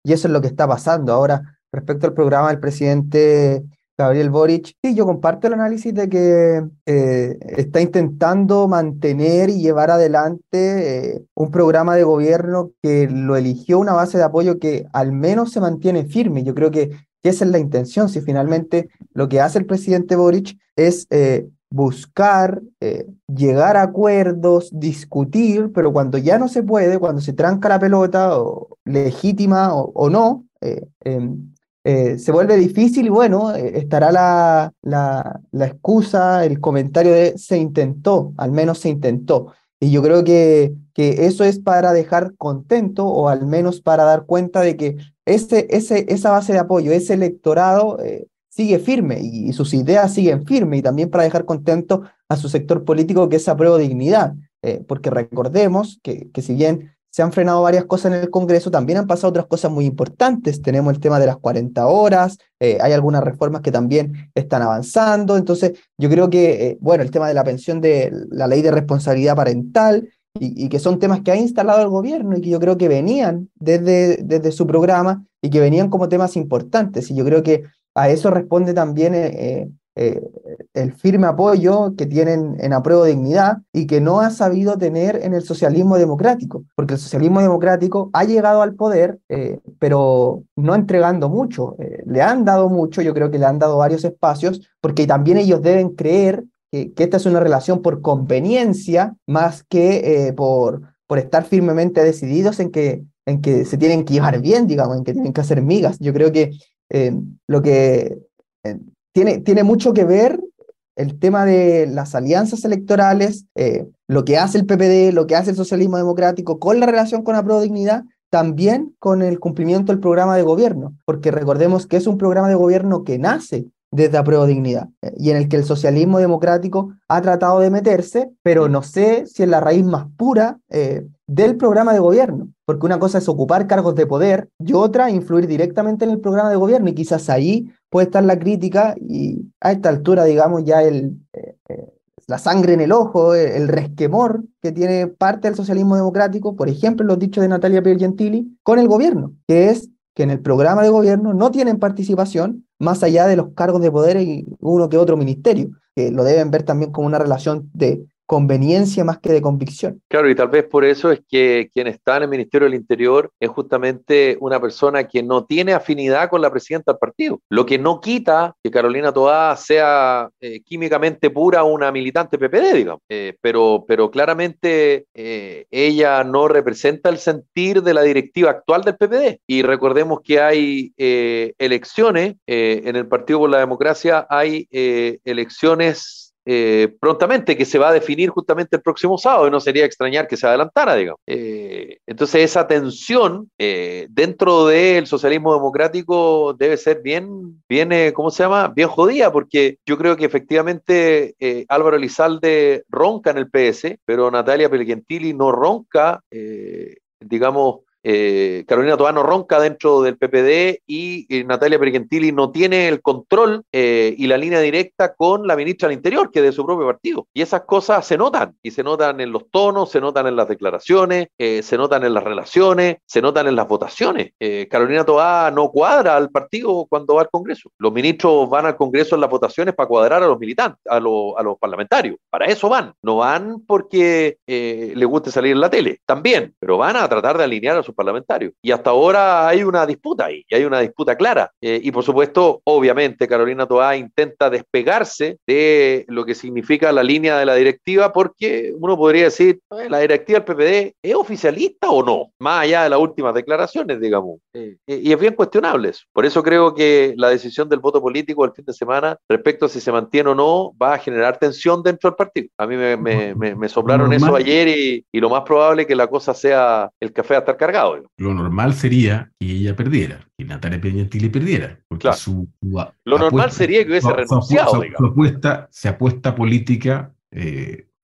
y eso es lo que está pasando. Ahora, respecto al programa del presidente Gabriel Boric, sí, yo comparto el análisis de que eh, está intentando mantener y llevar adelante eh, un programa de gobierno que lo eligió una base de apoyo que al menos se mantiene firme. Yo creo que, que esa es la intención, si finalmente lo que hace el presidente Boric es eh, buscar eh, llegar a acuerdos, discutir, pero cuando ya no se puede, cuando se tranca la pelota, o legítima o, o no, eh, em, eh, se vuelve difícil y bueno, eh, estará la, la, la excusa, el comentario de se intentó, al menos se intentó. Y yo creo que, que eso es para dejar contento o al menos para dar cuenta de que ese, ese, esa base de apoyo, ese electorado eh, sigue firme y, y sus ideas siguen firmes y también para dejar contento a su sector político que es Apruebo Dignidad. Eh, porque recordemos que, que si bien se han frenado varias cosas en el Congreso, también han pasado otras cosas muy importantes. Tenemos el tema de las cuarenta horas, eh, hay algunas reformas que también están avanzando. Entonces, yo creo que, eh, bueno, el tema de la pensión de la ley de responsabilidad parental, y, y que son temas que ha instalado el gobierno y que yo creo que venían desde, desde su programa y que venían como temas importantes. Y yo creo que a eso responde también eh, eh, el firme apoyo que tienen en Apruebo Dignidad y que no ha sabido tener en el socialismo democrático, porque el socialismo democrático ha llegado al poder, eh, pero no entregando mucho. Eh, le han dado mucho, yo creo que le han dado varios espacios, porque también ellos deben creer que, que esta es una relación por conveniencia más que eh, por, por estar firmemente decididos en que, en que se tienen que llevar bien, digamos, en que tienen que hacer migas. Yo creo que eh, lo que eh, tiene, tiene mucho que ver el tema de las alianzas electorales, eh, lo que hace el P P D, lo que hace el socialismo democrático con la relación con Apruebo Dignidad, también con el cumplimiento del programa de gobierno, porque recordemos que es un programa de gobierno que nace desde Apruebo Dignidad eh, y en el que el socialismo democrático ha tratado de meterse, pero no sé si es la raíz más pura eh, del programa de gobierno, porque una cosa es ocupar cargos de poder y otra influir directamente en el programa de gobierno, y quizás ahí puede estar la crítica y a esta altura, digamos, ya el, eh, eh, la sangre en el ojo, eh, el resquemor que tiene parte del socialismo democrático, por ejemplo, los dichos de Natalia Piergentili, con el gobierno, que es que en el programa de gobierno no tienen participación más allá de los cargos de poder y uno que otro ministerio, que lo deben ver también como una relación de conveniencia más que de convicción. Claro, y tal vez por eso es que quien está en el Ministerio del Interior es justamente una persona que no tiene afinidad con la presidenta del partido, lo que no quita que Carolina Toá sea eh, químicamente pura una militante P P D, digamos, eh, pero, pero claramente eh, ella no representa el sentir de la directiva actual del P P D, y recordemos que hay eh, elecciones, eh, en el Partido por la Democracia hay eh, elecciones Eh, prontamente, que se va a definir justamente el próximo sábado, y no sería extrañar que se adelantara, digamos. Eh, entonces esa tensión eh, dentro del socialismo democrático debe ser bien, bien eh, ¿cómo se llama? Bien jodida, porque yo creo que efectivamente eh, Álvaro Elizalde ronca en el P S, pero Natalia Piergentili no ronca, eh, digamos, Eh, Carolina Toá no ronca dentro del P P D, y, y Natalia Piergentili no tiene el control eh, y la línea directa con la ministra del Interior, que es de su propio partido. Y esas cosas se notan, y se notan en los tonos, se notan en las declaraciones, eh, se notan en las relaciones, se notan en las votaciones. Eh, Carolina Toá no cuadra al partido cuando va al Congreso. Los ministros van al Congreso en las votaciones para cuadrar a los militantes, a, lo, a los parlamentarios. Para eso van. No van porque eh, les guste salir en la tele, también, pero van a tratar de alinear a sus parlamentarios. Y hasta ahora hay una disputa ahí, y hay una disputa clara. Eh, y por supuesto, obviamente, Carolina Toá intenta despegarse de lo que significa la línea de la directiva, porque uno podría decir, eh, ¿la directiva del P P D es oficialista o no? Más allá de las últimas declaraciones, digamos. Eh, eh, y es bien cuestionable eso. Por eso creo que la decisión del voto político del fin de semana respecto a si se mantiene o no va a generar tensión dentro del partido. A mí me, me, me, me soplaron Normal. eso ayer, y, y lo más probable es que la cosa sea el café a estar cargado. Lo normal sería que ella perdiera, que Natalia Piergentili perdiera, porque Claro. su, su Lo normal apuesta, sería que hubiese su, renunciado, su, su, digamos. apuesta, su apuesta política eh,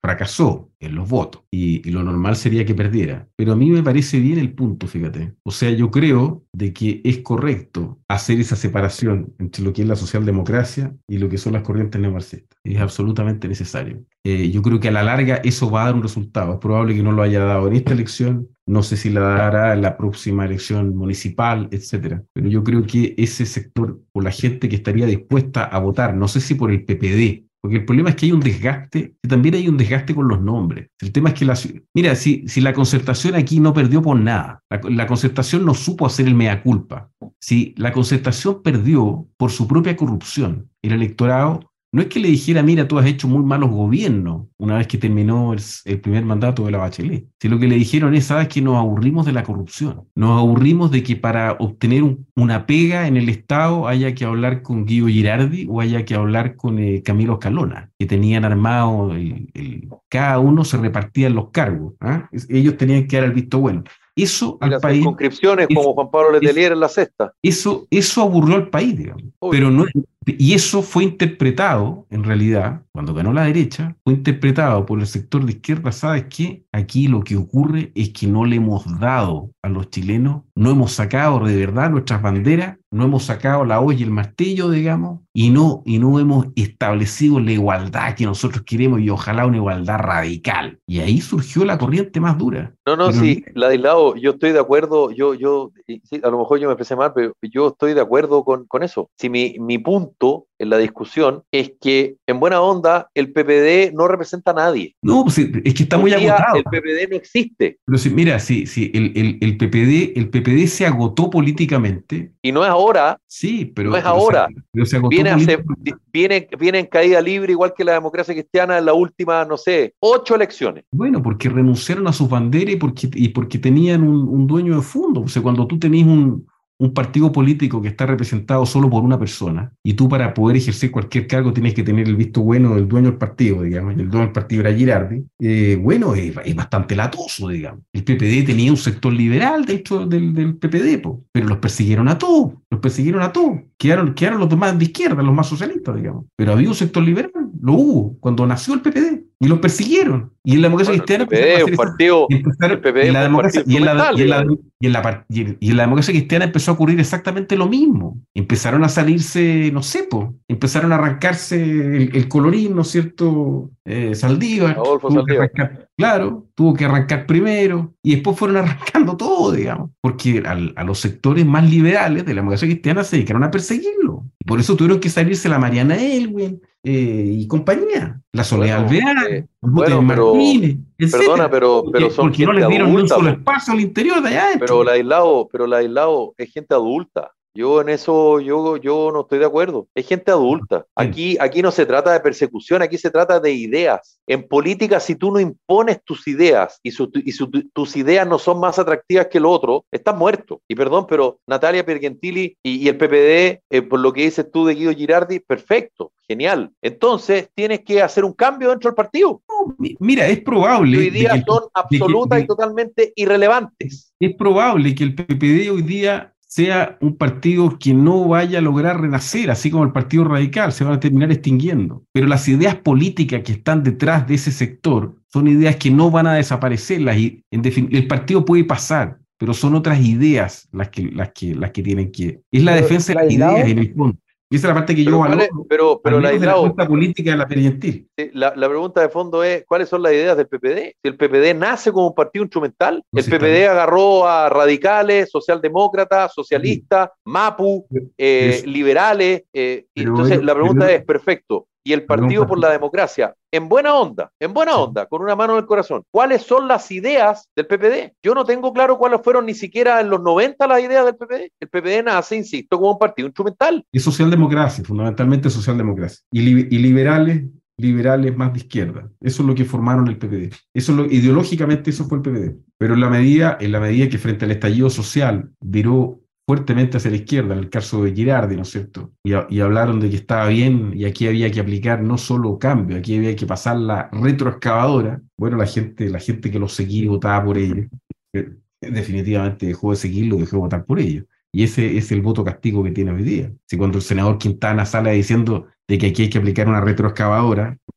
fracasó en los votos y, y lo normal sería que perdiera. Pero a mí me parece bien el punto, fíjate. O sea, yo creo de que es correcto hacer esa separación entre lo que es la socialdemocracia y lo que son las corrientes neomarxistas. Es absolutamente necesario. Eh, yo creo que a la larga eso va a dar un resultado. Es probable que no lo haya dado en esta elección, no sé si la dará en la próxima elección municipal, etcétera. Pero yo creo que ese sector, o la gente que estaría dispuesta a votar, no sé si por el P P D, porque el problema es que hay un desgaste, y también hay un desgaste con los nombres. El tema es que la... Mira, si, si la Concertación aquí no perdió por nada, la, la Concertación no supo hacer el mea culpa. Si la Concertación perdió por su propia corrupción, el electorado no es que le dijera, mira, tú has hecho muy malos gobiernos una vez que terminó el, el primer mandato de la Bachelet. Si lo que le dijeron es, sabes que nos aburrimos de la corrupción, nos aburrimos de que para obtener un, una pega en el Estado haya que hablar con Guido Girardi o haya que hablar con eh, Camilo Escalona, que tenían armado, el, el, cada uno se repartían los cargos, ¿eh? Ellos tenían que dar el visto bueno. Eso Mira, al país... Conscripciones es, como Juan Pablo Letelier es, en la sexta. Eso, eso aburrió al país, digamos. Uy. Pero no, y eso fue interpretado, en realidad, cuando ganó la derecha, fue interpretado por el sector de izquierda. ¿Sabes qué? Aquí lo que ocurre es que no le hemos dado a los chilenos, no hemos sacado de verdad nuestras banderas, no hemos sacado la hoz y el martillo, digamos, y no, y no hemos establecido la igualdad que nosotros queremos y ojalá una igualdad radical. Y ahí surgió la corriente más dura. No, no, pero, sí, Ladislao, yo estoy de acuerdo, yo, yo, sí, a lo mejor yo me expresé mal, pero yo estoy de acuerdo con, con eso. Si mi, mi punto en la discusión es que, en buena onda, el P P D no representa a nadie. No, pues es que está muy agotado. El P P D no existe. Pero si, mira, si, si el, el, el, P P D, el P P D se agotó políticamente. Y no es ahora. Sí, pero... No es pero ahora. Se, pero se agotó viene, hace, viene, viene en caída libre, igual que la democracia cristiana en las últimas, no sé, ocho elecciones. Bueno, porque renunciaron a sus banderas y porque, y porque tenían un, un dueño de fondo. O sea, cuando tú tenés un... un partido político que está representado solo por una persona, y tú para poder ejercer cualquier cargo tienes que tener el visto bueno del dueño del partido, digamos, y el dueño del partido era Girardi, eh, bueno, es, es bastante latoso, digamos. El P P D tenía un sector liberal dentro del, del P P D, po, pero los persiguieron a todos, los persiguieron a todos, quedaron, quedaron los demás de izquierda, los más socialistas, digamos, pero había un sector liberal, lo hubo, cuando nació el P P D, y los persiguieron, y en la democracia bueno, cristiana... El P P D, un partido, empezaron, el P P D y la democracia, y en la, y en la, y en la, y en la democracia cristiana empezó a ocurrir exactamente lo mismo. Empezaron a salirse, no sé, po, empezaron a arrancarse el, el colorín, ¿no es cierto? Eh, Saldívar, Adolfo tuvo Saldívar. Que arrancar, claro, tuvo que arrancar primero y después fueron arrancando todo, digamos, porque al, a los sectores más liberales de la democracia cristiana se dedicaron a perseguirlo. Y por eso tuvieron que salirse la Mariana Elwin eh, y compañía, la Soledad Bueno, Alvear, eh, el bueno, pero, Martínez, perdona, pero, pero porque, son porque no gente les dieron ni un adulta, solo po. espacio al interior de allá adentro. Pero Ladislao, pero Ladislao es gente adulta. Yo en eso, yo, yo no estoy de acuerdo. Es gente adulta. Aquí, aquí no se trata de persecución, aquí se trata de ideas. En política, si tú no impones tus ideas y, su, y su, tus ideas no son más atractivas que lo otro, estás muerto. Y perdón, pero Natalia Piergentili y, y el P P D, eh, por lo que dices tú de Guido Girardi, perfecto, genial. Entonces, tienes que hacer un cambio dentro del partido. No, mira, es probable... Hoy día de que, son absolutas de que, de, y totalmente irrelevantes. Es probable que el P P D hoy día sea un partido que no vaya a lograr renacer, así como el Partido Radical, se van a terminar extinguiendo. Pero las ideas políticas que están detrás de ese sector son ideas que no van a desaparecer. Las, en el partido puede pasar, pero son otras ideas las que, las que, las que tienen que... Es la Pero, defensa de las ideas en el fondo. Y esa es la parte que pero yo valoro, valoro, pero, pero al menos de la Ladislao, apuesta política de la Piergentil. La, la pregunta de fondo es, ¿cuáles son las ideas del P P D? Si el P P D nace como un partido instrumental, No el sé, P P D agarró a radicales, socialdemócratas, socialistas, MAPU, eh, Eso. liberales, eh, y Pero entonces ellos- la pregunta pero- es, perfecto, y el pero un Partido por partido- la Democracia, en buena onda, en buena Sí. onda, con una mano en el corazón, ¿cuáles son las ideas del P P D? Yo no tengo claro cuáles fueron ni siquiera en los noventa las ideas del P P D. El P P D nace, insisto, como un partido instrumental. Es socialdemocracia, fundamentalmente socialdemocracia. Y, li- y liberales, liberales más de izquierda. Eso es lo que formaron el P P D. Eso es lo, ideológicamente eso fue el P P D. Pero en la medida, en la medida que frente al estallido social viró fuertemente hacia la izquierda, en el caso de Girardi, ¿no es cierto? Y, y hablaron de que estaba bien y aquí había que aplicar no solo cambio, aquí había que pasar la retroexcavadora. Bueno, la gente, la gente que los seguía y votaba por ellos, eh, definitivamente dejó de seguirlo, dejó de votar por ellos. Y ese es el voto castigo que tiene hoy día. Si cuando el senador Quintana sale diciendo de que aquí hay que aplicar una retroexcavadora,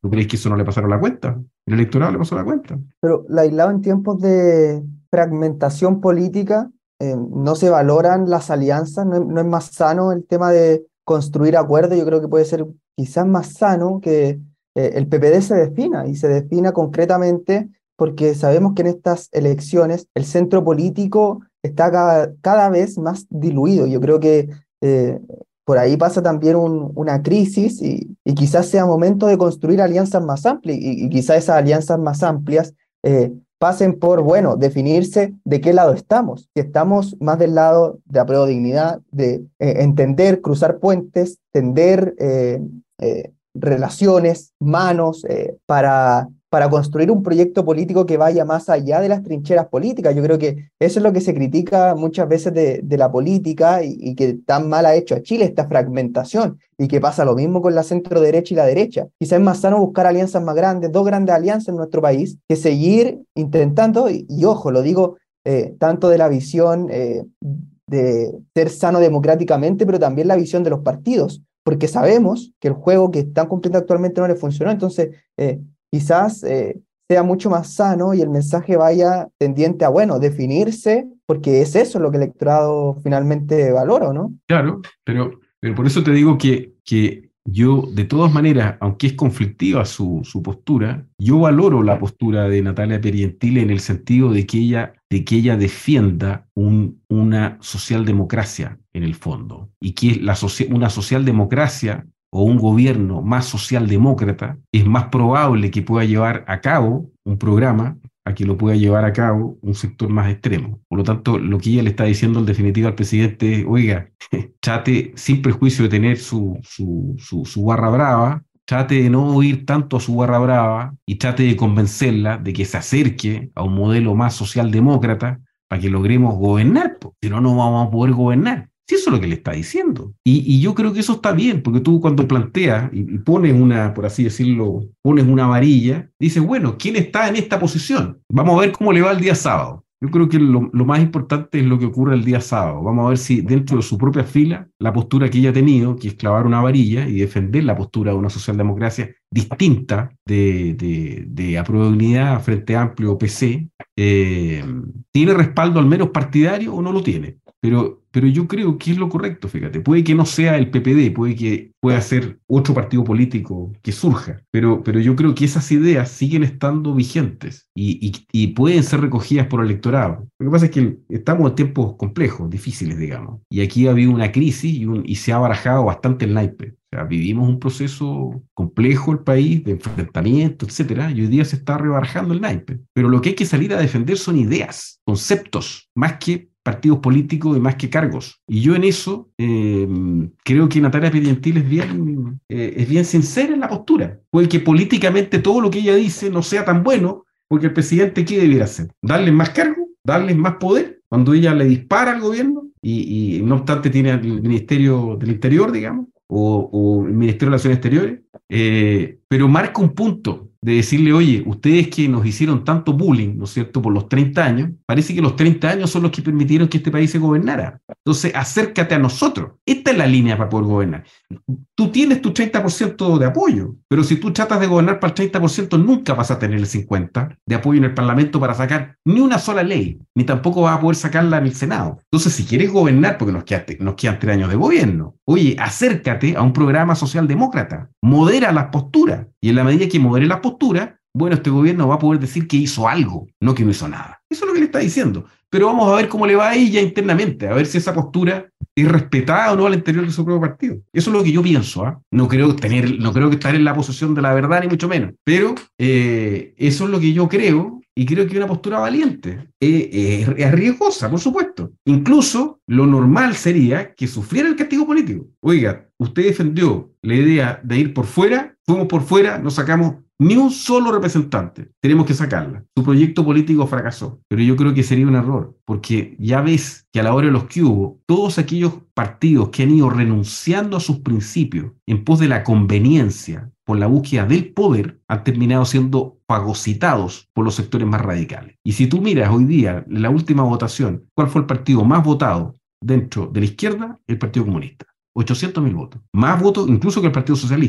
¿Tú crees que eso no le pasaron la cuenta? El electorado le pasó la cuenta. Pero Laislao, en tiempos de fragmentación política, eh, no se valoran las alianzas, no, es- no es más sano el tema de construir acuerdos. Yo creo que puede ser quizás más sano que eh, el P P D se defina y se defina concretamente porque sabemos que en estas elecciones el centro político está cada, cada vez más diluido. Yo creo que eh, por ahí pasa también un- una crisis y, y quizás sea momento de construir alianzas más amplias y, y quizás esas alianzas más amplias eh, pasen por, bueno, definirse de qué lado estamos. Si estamos más del lado de apruebo dignidad, de eh, entender, cruzar puentes, tender eh, eh, relaciones, manos, eh, para, para construir un proyecto político que vaya más allá de las trincheras políticas. Yo creo que eso es lo que se critica muchas veces de, de la política y, y que tan mal ha hecho a Chile, esta fragmentación, y que pasa lo mismo con la centro derecha y la derecha. Quizás es más sano buscar alianzas más grandes, dos grandes alianzas en nuestro país, que seguir intentando, y, y ojo, lo digo eh, tanto de la visión eh, de ser sano democráticamente, pero también la visión de los partidos, porque sabemos que el juego que están cumpliendo actualmente no les funcionó, entonces eh, quizás eh, sea mucho más sano y el mensaje vaya tendiente a, bueno, definirse, porque es eso lo que el electorado finalmente valora, ¿no? Claro, pero, pero por eso te digo que, que yo, de todas maneras, aunque es conflictiva su, su postura, yo valoro la postura de Natalia Perientile en el sentido de que ella, de que ella defienda un, una socialdemocracia en el fondo, y que la socia- una socialdemocracia o un gobierno más socialdemócrata es más probable que pueda llevar a cabo un programa a que lo pueda llevar a cabo un sector más extremo. Por lo tanto, lo que ella le está diciendo en definitiva al presidente es, oiga, trate, sin perjuicio de tener su, su, su, su barra brava, trate de no oír tanto a su barra brava y trate de convencerla de que se acerque a un modelo más socialdemócrata para que logremos gobernar, pues. Si no, no vamos a poder gobernar. Si eso es lo que le está diciendo. Y, y yo creo que eso está bien, porque tú cuando planteas y, y pones una, por así decirlo, pones una varilla, dices, bueno, ¿quién está en esta posición? Vamos a ver cómo le va el día sábado. Yo creo que lo, lo más importante es lo que ocurre el día sábado. Vamos a ver si dentro de su propia fila, la postura que ella ha tenido, que es clavar una varilla y defender la postura de una socialdemocracia distinta de, de, de Apruebo Dignidad, Frente Amplio o P C, eh, ¿tiene respaldo al menos partidario o no lo tiene? Pero, pero yo creo que es lo correcto, fíjate. Puede que no sea el P P D, puede que pueda ser otro partido político que surja, pero, pero yo creo que esas ideas siguen estando vigentes y, y, y pueden ser recogidas por el electorado. Lo que pasa es que estamos en tiempos complejos, difíciles, digamos, y aquí ha habido una crisis y, un, y se ha barajado bastante el naipe. O sea, vivimos un proceso complejo el país, de enfrentamiento, etcétera, y hoy día se está rebarajando el naipe. Pero lo que hay que salir a defender son ideas, conceptos, más que partidos políticos y más que cargos. Y yo en eso eh, creo que Natalia Perientile es bien, eh, es bien sincera en la postura. Puede que políticamente todo lo que ella dice no sea tan bueno, porque el presidente, ¿qué debiera hacer? ¿Darles más cargo? ¿Darles más poder? Cuando ella le dispara al gobierno y, y no obstante tiene el Ministerio del Interior, digamos, o, o el Ministerio de Relaciones Exteriores, eh, pero marca un punto de decirle, oye, ustedes que nos hicieron tanto bullying, ¿no es cierto?, por los treinta años, parece que los treinta años son los que permitieron que este país se gobernara. Entonces, acércate a nosotros. Esta es la línea para poder gobernar. Tú tienes tu treinta por ciento de apoyo, pero si tú tratas de gobernar para el treinta por ciento, nunca vas a tener el cincuenta por ciento de apoyo en el Parlamento para sacar ni una sola ley, ni tampoco vas a poder sacarla en el Senado. Entonces, si quieres gobernar, porque nos, quedaste, nos quedan tres años de gobierno, oye, acércate a un programa socialdemócrata, modera las posturas, y en la medida que modere las posturas, bueno, este gobierno va a poder decir que hizo algo, no que no hizo nada. Eso es lo que le está diciendo. Pero vamos a ver cómo le va a ella internamente, a ver si esa postura es respetada o no al interior de su propio partido. Eso es lo que yo pienso. ¿eh? No creo tener, no creo que estar en la posesión de la verdad, ni mucho menos. Pero eh, eso es lo que yo creo, y creo que es una postura valiente. Eh, eh, es riesgosa, por supuesto. Incluso lo normal sería que sufriera el castigo político. Oiga, usted defendió la idea de ir por fuera, fuimos por fuera, nos sacamos ni un solo representante. Tenemos que sacarla. Su proyecto político fracasó. Pero yo creo que sería un error, porque ya ves que a la hora de los que hubo, todos aquellos partidos que han ido renunciando a sus principios en pos de la conveniencia, por la búsqueda del poder, han terminado siendo fagocitados por los sectores más radicales. Y si tú miras hoy día, en la última votación, ¿cuál fue el partido más votado dentro de la izquierda? El Partido Comunista. ochocientos mil votos. Más votos incluso que el Partido Socialista.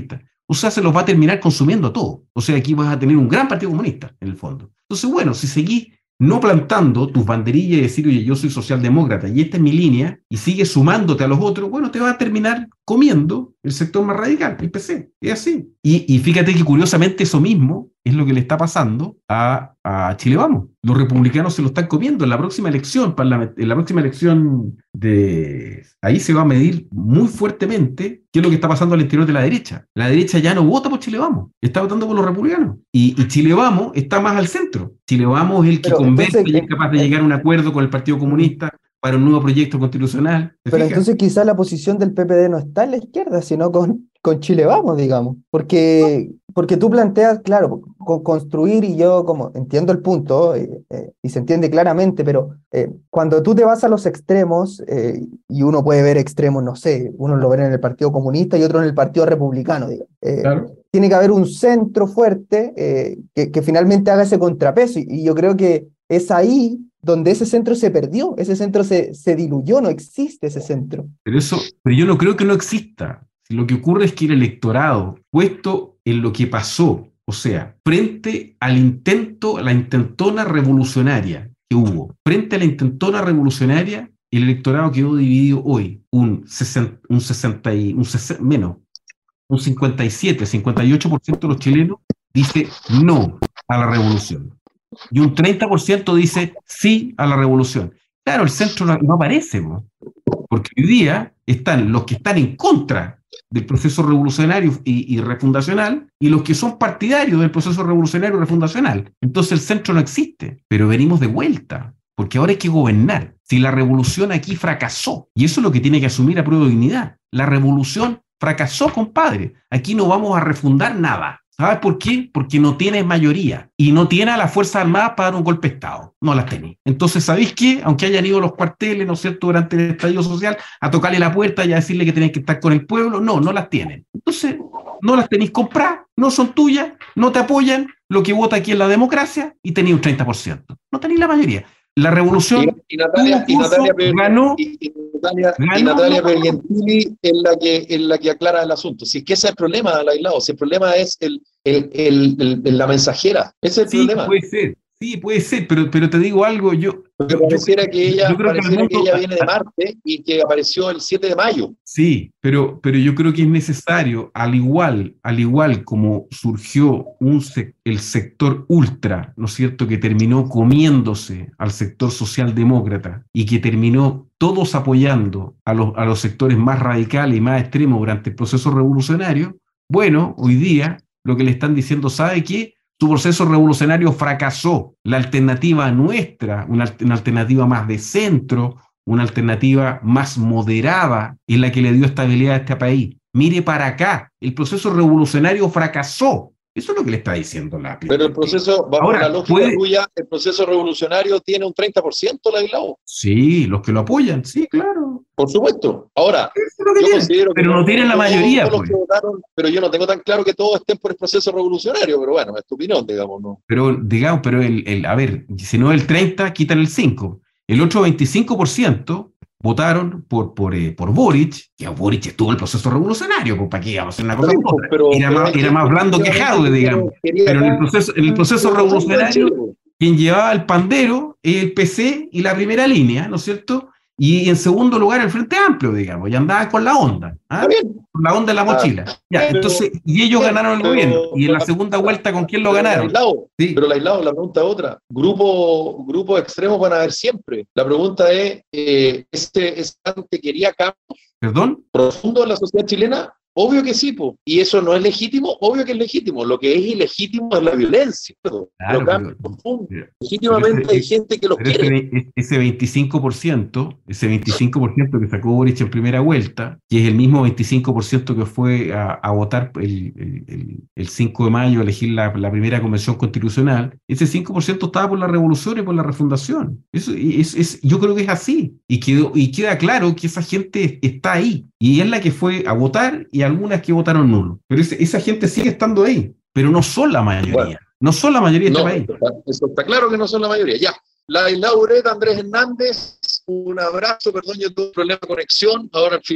o sea, se los va a terminar consumiendo todo. O sea, aquí vas a tener un gran partido comunista, en el fondo. Entonces, bueno, si seguís no plantando tus banderillas y decir, oye, yo soy socialdemócrata y esta es mi línea, y sigues sumándote a los otros, bueno, te va a terminar comiendo el sector más radical, el P C. Es así. Y, y fíjate que curiosamente eso mismo es lo que le está pasando a, a Chile Vamos. Los republicanos se lo están comiendo en la próxima elección, en la próxima elección de... Ahí se va a medir muy fuertemente qué es lo que está pasando al interior de la derecha. La derecha ya no vota por Chile Vamos, está votando por los republicanos. Y, y Chile Vamos está más al centro. Chile Vamos es el que Pero convence entonces, y es capaz de llegar a un acuerdo con el Partido Comunista para un nuevo proyecto constitucional. Pero fijas? Entonces quizás la posición del P P D no está en la izquierda, sino con, con Chile Vamos, digamos. Porque, porque tú planteas, claro, con construir, y yo como entiendo el punto, eh, eh, y se entiende claramente, pero eh, cuando tú te vas a los extremos, eh, y uno puede ver extremos, no sé, uno lo ve en el Partido Comunista y otro en el Partido Republicano, digamos. Eh, claro. Tiene que haber un centro fuerte eh, que, que finalmente haga ese contrapeso, y, y yo creo que es ahí donde ese centro se perdió, ese centro se, se diluyó, no existe ese centro. Pero eso, pero yo no creo que no exista. Lo que ocurre es que el electorado, puesto en lo que pasó, o sea, frente al intento, a la intentona revolucionaria que hubo, frente a la intentona revolucionaria, el electorado quedó dividido hoy, un sesenta, un sesenta y, un sesenta, menos, un cincuenta y siete, cincuenta y ocho por ciento de los chilenos dice no a la revolución. Y un treinta por ciento dice sí a la revolución. Claro, el centro no, no aparece, ¿no? Porque hoy día están los que están en contra del proceso revolucionario y, y refundacional, y los que son partidarios del proceso revolucionario y refundacional. Entonces el centro no existe, pero venimos de vuelta, porque ahora hay que gobernar. Si la revolución aquí fracasó, y eso es lo que tiene que asumir a prueba de dignidad, la revolución fracasó, compadre. Aquí no vamos a refundar nada. ¿Sabes por qué? Porque no tienes mayoría y no tiene a las Fuerzas Armadas para dar un golpe de Estado. No las tenéis. Entonces, ¿sabéis qué? Aunque hayan ido a los cuarteles, ¿no es cierto?, durante el estallido social, a tocarle la puerta y a decirle que tenéis que estar con el pueblo, no, no las tienen. Entonces, no las tenéis compradas, no son tuyas, no te apoyan, lo que vota aquí es la democracia y tenéis un treinta por ciento. No tenéis la mayoría. La revolución y, y Natalia, y Natalia, ganó, y, y Natalia, ganó, y Natalia Pergentili es la, que, es la que aclara el asunto. Si es que ese es el problema, Laislao, si el problema es el, el, el, el, la mensajera, ese es el sí, problema. Puede ser, sí, puede ser, pero, pero te digo algo, yo... Pero yo pareciera yo, que ella, yo creo pareciera que, que ella viene de Marte y que apareció el siete de mayo. Sí, pero, pero yo creo que es necesario, al igual, al igual como surgió un sec, el sector ultra, ¿no es cierto?, que terminó comiéndose al sector socialdemócrata y que terminó todos apoyando a los, a los sectores más radicales y más extremos durante el proceso revolucionario. Bueno, hoy día lo que le están diciendo, ¿sabe qué? Su proceso revolucionario fracasó. La alternativa nuestra, una, una alternativa más de centro, una alternativa más moderada, es la que le dio estabilidad a este país. Mire para acá, el proceso revolucionario fracasó. Eso es lo que le está diciendo la Pero el proceso, bajo Ahora, la lógica puede... tuya, el proceso revolucionario tiene un treinta por ciento, Laislao. Sí, los que lo apoyan, sí, claro. Por supuesto. Ahora, yo considero que pero no, no tienen la mayoría. Pues. Votaron, pero yo no tengo tan claro que todos estén por el proceso revolucionario, pero bueno, es tu opinión, digamos, ¿no? Pero, digamos, pero el, el, a ver, si no el treinta, quitan el cinco. El otro veinticinco por ciento votaron por, por, eh, por Boric, que Boric estuvo en el proceso revolucionario, pues para qué íbamos a hacer una cosa. Sí, pues, pero, era, pero más, era más blando que Jadwe, digamos. Pero en el proceso, en el proceso revolucionario, quien llevaba el pandero, el P C y la primera línea, ¿no es cierto? Y en segundo lugar el Frente Amplio, digamos, y andaban con la onda, ¿ah? Con la onda en la mochila. Ah, ya, pero, entonces, y ellos bien, ganaron el pero, gobierno. Y en la segunda vuelta, ¿con quién lo ganaron? Laislao, sí. Pero Laislao, la pregunta es otra. Grupo, grupos extremos van a haber siempre. La pregunta es, eh, ¿este, este quería cambios? ¿Perdón? ¿Profundo en la sociedad chilena? Obvio que sí, po. ¿Y eso no es legítimo? Obvio que es legítimo. Lo que es ilegítimo es la violencia. Claro, lo pero, profundo. Pero, Legítimamente pero ese, hay gente que los quiere. Ese, ese veinticinco por ciento, ese veinticinco por ciento que sacó Boric en primera vuelta, que es el mismo veinticinco por ciento que fue a, a votar el, el, el, el cinco de mayo a elegir la, la primera convención constitucional, ese cinco por ciento estaba por la revolución y por la refundación. Eso es, es, yo creo que es así. Y, quedó, y queda claro que esa gente está ahí. Y es la que fue a votar y algunas que votaron nulo. Pero ese, esa gente sigue estando ahí, pero no son la mayoría. Bueno, no son la mayoría de no, este país. Eso está claro que no son la mayoría. Ya, Laislao Ureta, Andrés Hernández, un abrazo, perdón, yo tuve un problema de conexión, ahora al final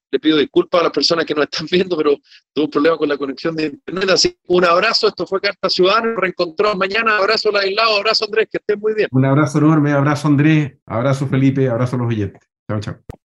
le pido disculpas a las personas que nos están viendo, pero tuve un problema con la conexión de internet. Así que un abrazo, esto fue Carta Ciudadana, nos reencontramos mañana. Abrazo Ladislao, abrazo Andrés, que estén muy bien. Un abrazo enorme, abrazo Andrés, abrazo Felipe, abrazo a los oyentes. Chao, chao.